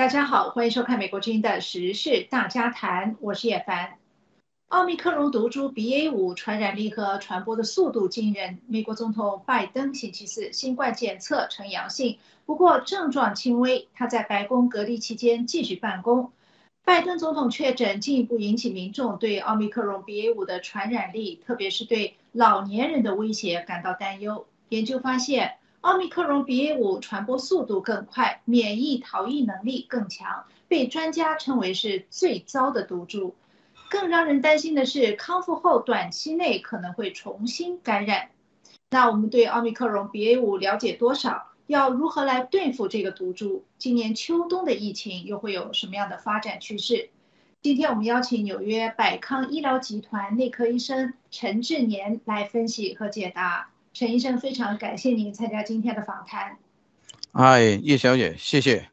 大家好，欢迎收看美国之音的时事大家谈，我是叶凡。奥密克戎毒株 BA.5 传染力和传播的速度惊人。美国总统拜登星期四新冠检测呈阳性，不过症状轻微。他在白宫隔离期间继续办公。拜登总统确诊进一步引起民众对奥密克戎 BA.5 的传染力，特别是对老年人的威胁感到担忧。研究发现，奥密克戎 BA.5 传播速度更快，免疫逃逸能力更强，被专家称为是最糟的毒株。更让人担心的是，康复后短期内可能会重新感染。那我们对奥密克戎 BA.5 了解多少？要如何来对付这个毒株？今年秋冬的疫情又会有什么样的发展趋势？今天我们邀请纽约百康医疗集团内科医生陈志年来分析和解答。陈医生，非常感谢您参加今天的访谈。 嗨，叶小姐，谢谢。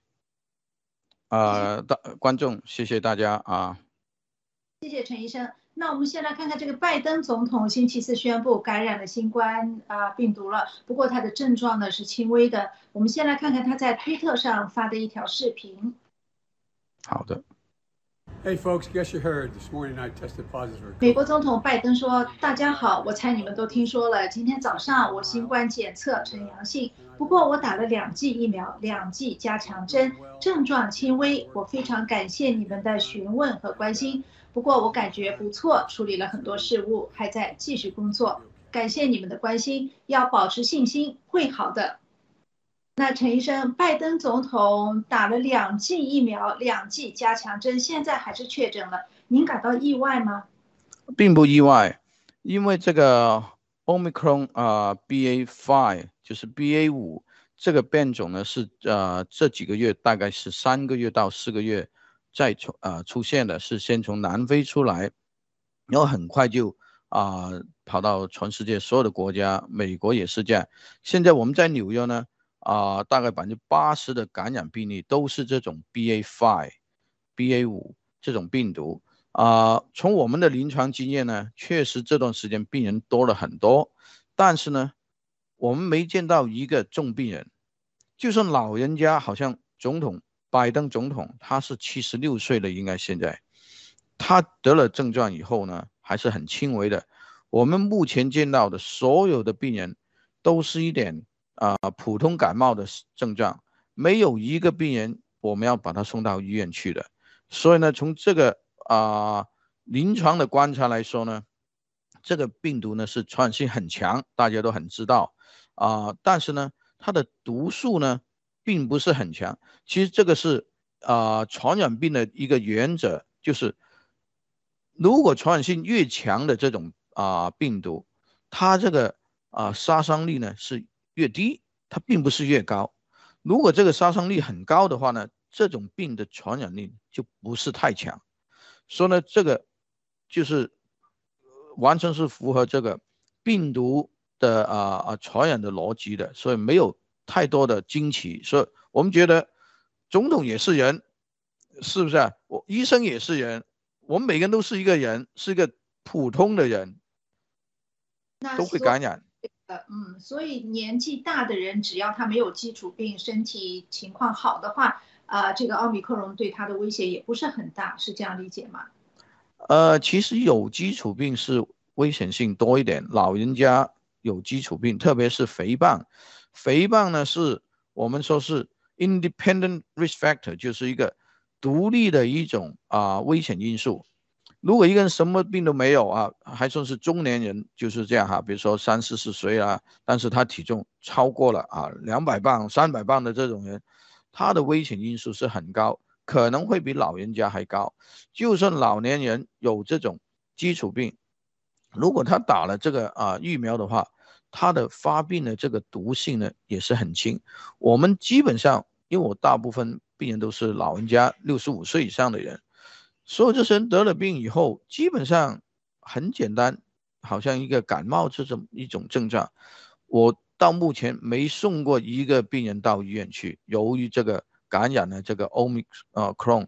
观众，谢谢大家啊。 谢谢陈医生。那我们先来看看这个拜登总统星期四宣布感染了新冠病毒了，不过他的症状呢是轻微的。我们先来看看他在推特上发的一条视频。 好的。 Hey folks, guess you heard this morning I tested positive for COVID. 美国总统拜登说：“大家好，我猜你们都听说了，今天早上我新冠检测呈阳性，不过我打了2剂疫苗，2剂加强针，症状轻微。我非常感谢你们的询问和关心，不过我感觉不错，处理了很多事务，还在继续工作。感谢你们的关心，要保持信心，会好的。”那陈医生，拜登总统打了2剂疫苗，2剂加强针，现在还是确诊了，您感到意外吗？ 并不意外，因为这个 Omicron BA.5 就是 BA.5 这个变种呢是这几个月大概是3个月到4个月再出现的，是先从南非出来，然后很快就跑到全世界所有的国家，美国也是这样。现在我们在纽约呢大概80%的感染病例都是这种 BA.5 这种病毒。从我们的临床经验呢，确实这段时间病人多了很多，但是呢，我们没见到一个重病人。就算老人家，好像拜登总统，他是76岁了，应该现在他得了症状以后呢，还是很轻微的。我们目前见到的所有的病人都是一点普通感冒的症状，没有一个病人我们要把他送到医院去的。所以呢，从这个临床的观察来说呢，这个病毒呢是传染性很强，大家都很知道但是呢，它的毒素呢并不是很强。其实这个是传染病的一个原则，就是如果传染性越强的这种病毒，它这个杀伤力呢是越低，它并不是越高。如果这个杀伤力很高的话呢，这种病的传染力就不是太强。所以呢，这个就是完全是符合这个病毒的传染的逻辑的，所以没有太多的惊奇。所以我们觉得总统也是人，是不是啊？医生也是人，我们每个人都是一个人，是一个普通的人，都会感染。 所以年纪大的人，只要他没有基础病，身体情况好的话，这个奥密克戎对他的威胁也不是很大，是这样理解吗？ 其实有基础病是危险性多一点，老人家有基础病，特别是肥胖。肥胖呢是我们说是 independent risk factor， 就是一个独立的一种危险因素。如果一个人什么病都没有还算是中年人，就是这样比如说30、40岁但是他体重超过了200磅、300磅的这种人，他的危险因素是很高，可能会比老人家还高。就算老年人有这种基础病，如果他打了这个疫苗的话，他的发病的这个毒性呢也是很轻。我们基本上，因为我大部分病人都是老人家，65岁以上的人。所有这些人得了病以后，基本上很简单，好像一个感冒这种一种症状。我到目前没送过一个病人到医院去，由于这个感染了这个 Omicron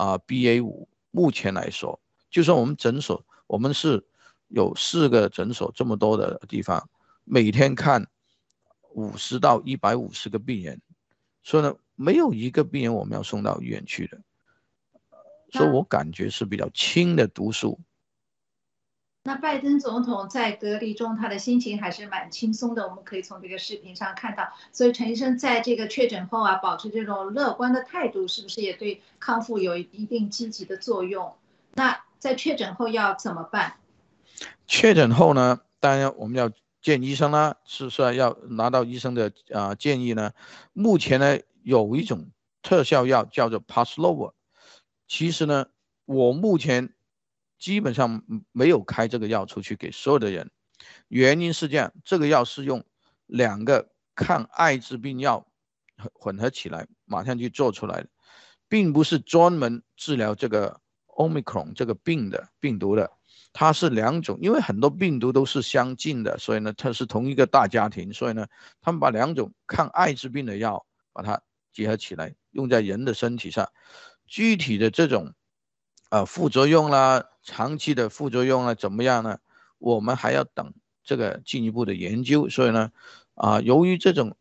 BA.5。目前来说，就算我们诊所，我们是有4个诊所，这么多的地方，每天看50到150个病人， 所以呢，没有一个病人我们要送到医院去的，所以我感觉是比较轻的毒素。 那拜登总统在隔离中，他的心情还是蛮轻松的，我们可以从这个视频上看到。所以陈医生在这个确诊后啊，保持这种乐观的态度，是不是也对康复有一定积极的作用？那在确诊后要怎么办？ 确诊后呢，当然我们要见医生啦，是要拿到医生的建议呢。目前呢有一种特效药叫做 Paxlovid， 其实呢我目前基本上没有开这个药出去给所有的人，原因是这样，这个药是用2个抗艾滋病药混合起来马上就做出来的，并不是专门治疗这个 Omicron 这个病毒的。它是2种，因为很多病毒都是相近的，所以呢它是同一个大家庭，所以呢他们把2种抗艾滋病的药把它结合起来用在人的身体上。具体的这种副作用啦，长期的副作用啦怎么样呢？我们还要等这个进一步的研究。所以呢由于这种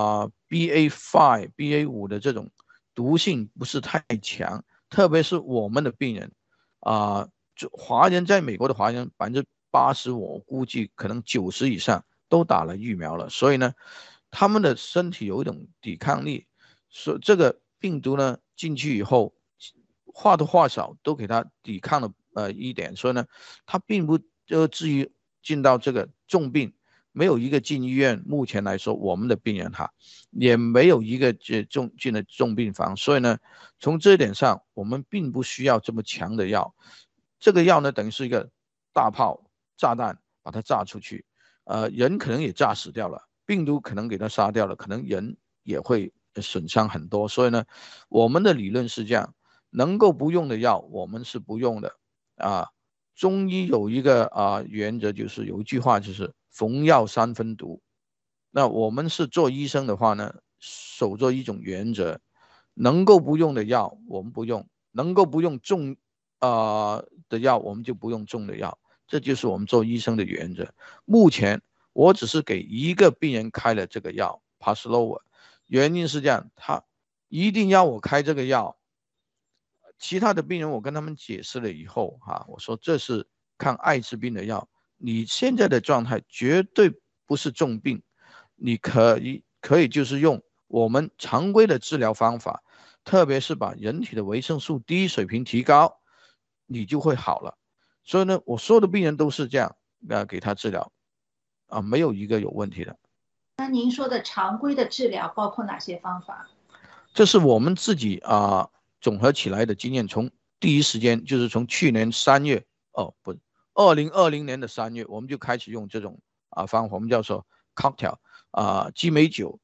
BA5 的这种毒性不是太强，特别是我们的病人华人在美国的华人80%，我估计可能90%以上都打了疫苗了，所以呢他们的身体有一种抵抗力，所以这个病毒呢进去以后或多或少都给他抵抗了一点，所以呢他并不至于进到这个重病，没有一个进医院，目前来说我们的病人也没有一个进了重病房，所以呢从这一点上我们并不需要这么强的药。这个药呢等于是一个大炮炸弹，把它炸出去，人可能也炸死掉了，病毒可能给它杀掉了，可能人也会损伤很多。所以呢我们的理论是这样，能够不用的药我们是不用的中医有一个原则，就是有一句话就是逢药3分毒。那我们是做医生的话呢，守着一种原则，能够不用的药我们不用，能够不用重的药我们就不用重的药，这就是我们做医生的原则。目前我只是给一个病人开了这个药 Paxlovid， 原因是这样，他一定要我开这个药。其他的病人我跟他们解释了以后我说这是抗艾滋病的药，你现在的状态绝对不是重病，你可以就是用我们常规的治疗方法，特别是把人体的维生素 D 水平提高，你就会好了。所以呢我所有的病人都是这样给他治疗没有一个有问题的。 那您说的常规的治疗包括哪些方法？ 这是我们自己总合起来的经验，从第一时间就是从去年3月不2020年的3月我们就开始用这种方法，我们叫做 cocktail 激酶酒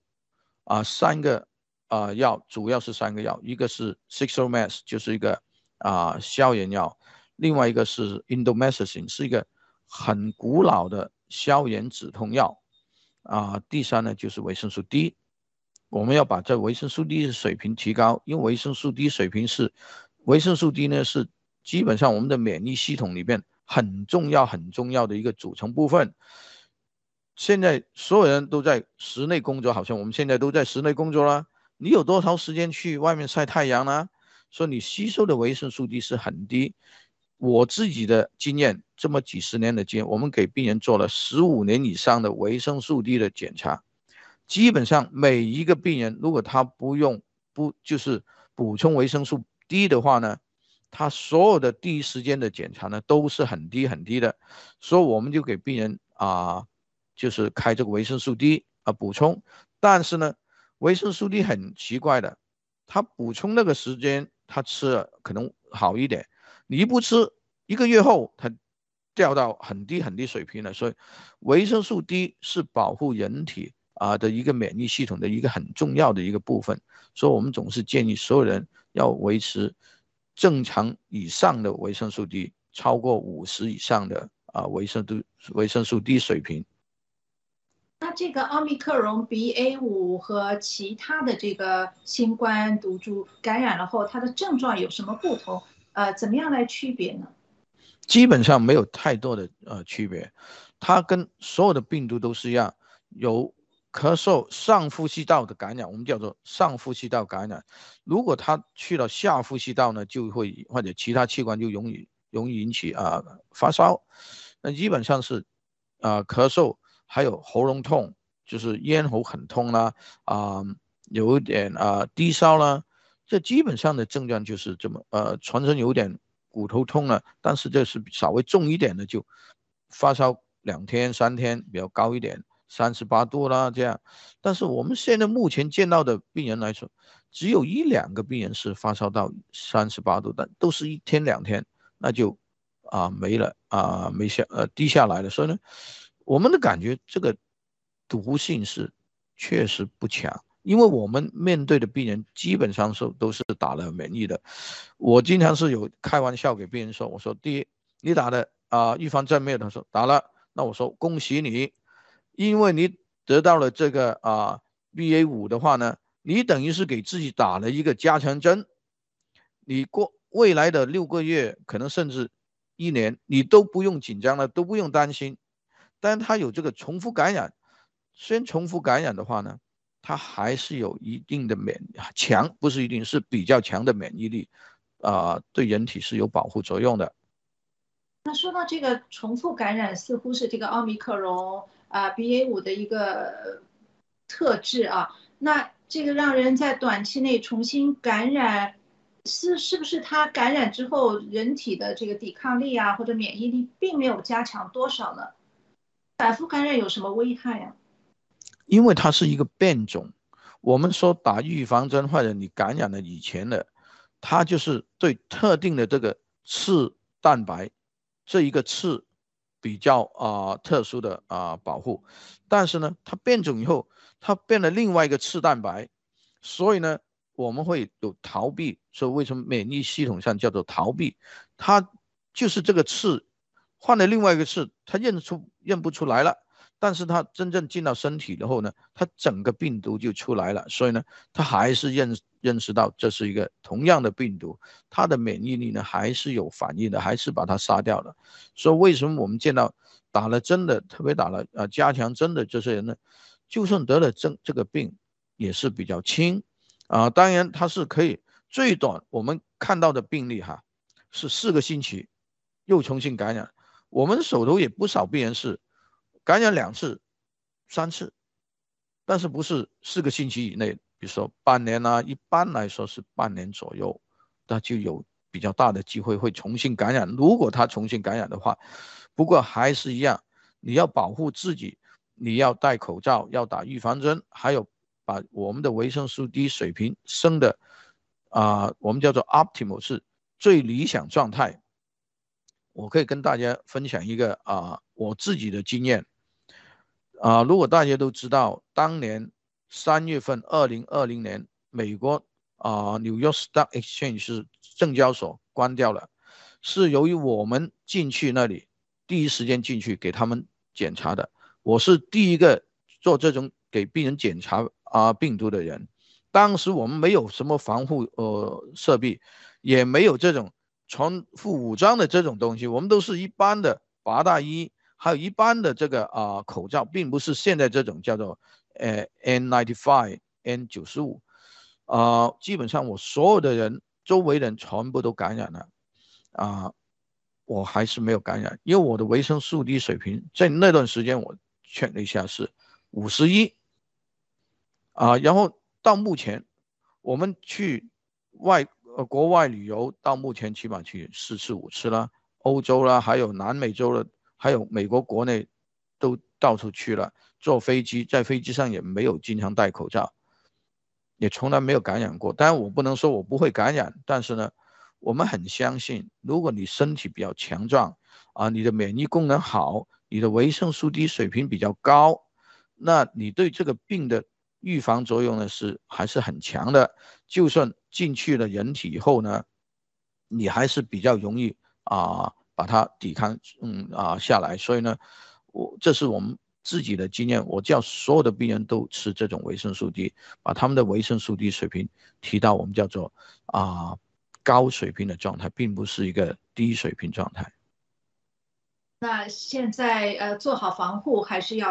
3个药，主要是3个药，一个是 Sixomax 就是一个消炎药，另外一个是 Indomethacin 是一个很古老的消炎止痛药第3呢就是维生素 D。我们要把这维生素 D 的水平提高，因为维生素 D 呢是基本上我们的免疫系统里面很重要的一个组成部分。现在所有人都在室内工作，好像我们现在都在室内工作了，你有多少时间去外面晒太阳呢？所以你吸收的维生素 D 是很低。我自己的经验，这么几十年的经验，我们给病人做了15年以上的维生素 D 的检查，基本上每一个病人如果他就是补充维生素 D 的话呢，他所有的第一时间的检查呢都是很低的，所以我们就给病人就是开这个维生素 D 补充。但是呢维生素 D 很奇怪的，他补充那个时间他吃了可能好一点，你一不吃1个月后他掉到很低水平了。所以维生素 D 是保护人体的一个免疫系统的一个很重要的一个部分，所以我们总是建议所有人要维持正常以上的维生素 D， 超过50以上的维生素 D 水平。 那这个奥密克戎 BA5 和其他的这个新冠毒株感染了后，它的症状有什么不同？怎么样来区别呢？ 基本上没有太多的区别，它跟所有的病毒都是一样，有咳嗽上呼吸道的感染，我们叫做上呼吸道感染。如果他去了下呼吸道呢，就会或者其他器官就容易引起发烧。那基本上是咳嗽，还有喉咙痛，就是咽喉很痛啦，有一点低烧啦，这基本上的症状就是这么全身有点骨头痛了，但是这是稍微重一点的就发烧2天3天比较高一点。38度啦，这样，但是我们现在目前见到的病人来说，只有1、2个病人是发烧到38度，但都是1天2天，那就没了低下来了。所以呢，我们的感觉这个毒性是确实不强，因为我们面对的病人基本上都是打了免疫的。我经常是有开玩笑给病人说，我说第一，你打的预防针没有？他说打了，那我说恭喜你。因为你得到了这个BA.5的话呢，你等于是给自己打了一个加强针，你未来的6个月，可能甚至1年，你都不用紧张了，都不用担心。但它有这个重复感染，虽然重复感染的话呢，它还是有一定的强，不是一定是比较强的免疫力，对人体是有保护作用的。 那说到这个重复感染，似乎是这个奥密克戎BA.5的一个特质啊。那这个让人在短期内重新感染，是不是它感染之后人体的这个抵抗力或者免疫力并没有加强多少呢？反复感染有什么危害啊？ 因为它是一个变种，我们说打预防针或者你感染了以前的，它就是对特定的这个刺蛋白这一个刺比较特殊的保护，但是呢，它变种以后，它变了另外一个刺蛋白，所以呢，我们会有逃避。所以为什么免疫系统上叫做逃避？它就是这个刺换了另外一个刺，它认不出来了。但是它真正进到身体以后呢，它整个病毒就出来了，所以呢，它还是认识到这是一个同样的病毒，它的免疫力呢还是有反应的，还是把它杀掉了。所以为什么我们见到打了针的，特别打了加强针的这些人呢，就算得了这个病也是比较轻当然它是可以最短我们看到的病例是4个星期又重新感染，我们手头也不少病人是感染2次、3次，但是不是4个星期以内，比如说半年一般来说是半年左右，那就有比较大的机会会重新感染。如果他重新感染的话，不过还是一样，你要保护自己，你要戴口罩，要打预防针，还有把我们的维生素 D 水平升的我们叫做 optimal 是最理想状态。我可以跟大家分享一个我自己的经验如果大家都知道，当年3月份2020年，美国New York Stock Exchange 是证交所关掉了，是由于我们进去那里第一时间进去给他们检查的，我是第一个做这种给病人检查病毒的人。当时我们没有什么防护设备，也没有这种全副武装的这种东西，我们都是一般的拔大衣，还有一般的这个口罩，并不是现在这种叫做N95、N95 基本上我所有的人周围人全部都感染了我还是没有感染，因为我的维生素 D 水平在那段时间我check了一下是51然后到目前我们去国外旅游，到目前起码去4次5次了，欧洲啦，还有南美洲了，还有美国国内都到处去了，坐飞机在飞机上也没有经常戴口罩，也从来没有感染过。当然我不能说我不会感染，但是呢，我们很相信，如果你身体比较强壮你的免疫功能好，你的维生素 D 水平比较高，那你对这个病的预防作用呢还是很强的。就算进去了人体以后呢，你还是比较容易把它抵抗下来。所以呢，这是我们自己的经验，我叫所有的病人都吃这种维生素 D， 把他们的维生素 D 水平提到我们叫做高水平的状态，并不是一个低水平状态。 那现在做好防护，还是要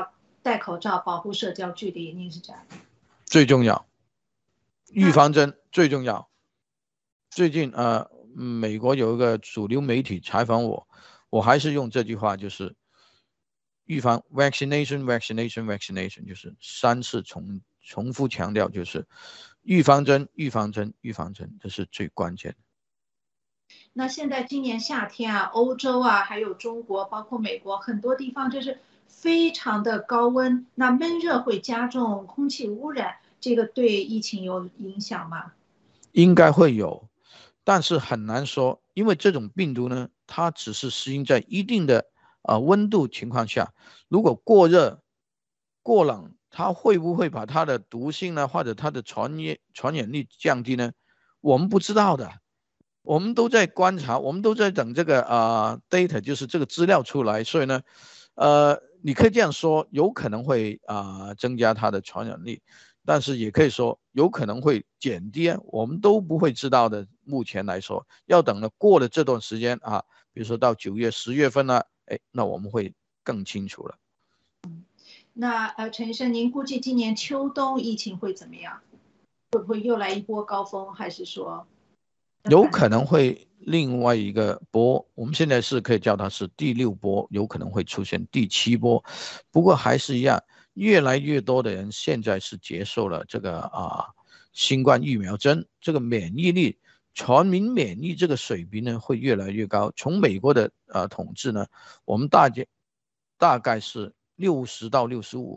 戴口罩、保护社交距离，您是这样？ 最重要，预防针最重要。最近美国有一个主流媒体采访我，我还是用这句话，就是预防 vaccination， 就是3次重复强调，就是预防针，这是最关键的。 那现在今年夏天啊，欧洲啊，还有中国，包括美国，很多地方就是非常的高温，那闷热会加重空气污染，这个对疫情有影响吗？ 应该会有，但是很难说，因为这种病毒呢，它只是适应在一定的温度情况下，如果过热、过冷，它会不会把它的毒性呢，或者它的传染力降低呢？我们不知道的。我们都在观察，我们都在等这个data， 就是这个资料出来。所以呢，你可以这样说，有可能会增加它的传染力，但是也可以说有可能会减低，我们都不会知道的。目前来说，要等了过了这段时间啊，比如说到9月、10月份呢，那我们会更清楚了。 那陈医生，您估计今年秋冬疫情会怎么样？会不会又来一波高峰，还是说？ 有可能会另外一个波，我们现在是可以叫它是第6波，有可能会出现第7波。不过还是一样，越来越多的人现在是接受了这个新冠疫苗针，这个免疫力，全民免疫这个水平呢会越来越高。从美国的统计呢，我们大概是60到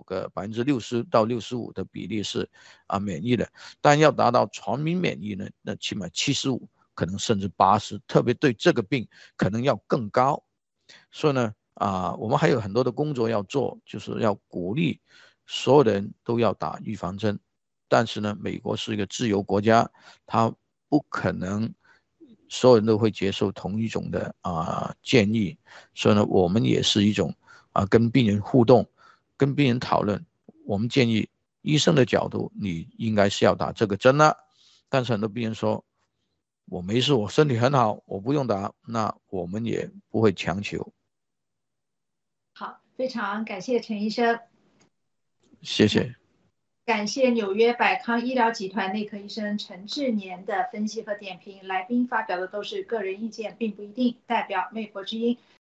65%，65%的比例是免疫的，但要达到全民免疫呢，那起码75%。可能甚至80%，特别对这个病可能要更高。所以呢，我们还有很多的工作要做，就是要鼓励所有的人都要打预防针。但是呢，美国是一个自由国家，它不可能所有人都会接受同一种的建议。所以呢，我们也是一种跟病人互动，跟病人讨论。我们建议医生的角度，你应该是要打这个针了。但是很多病人说，我没事，我身体很好，我不用打，那我们也不会强求。 好，非常感谢陈医生， 谢谢。 感谢纽约百康医疗集团内科医生陈志年的分析和点评。来宾发表的都是个人意见，并不一定代表美国之音。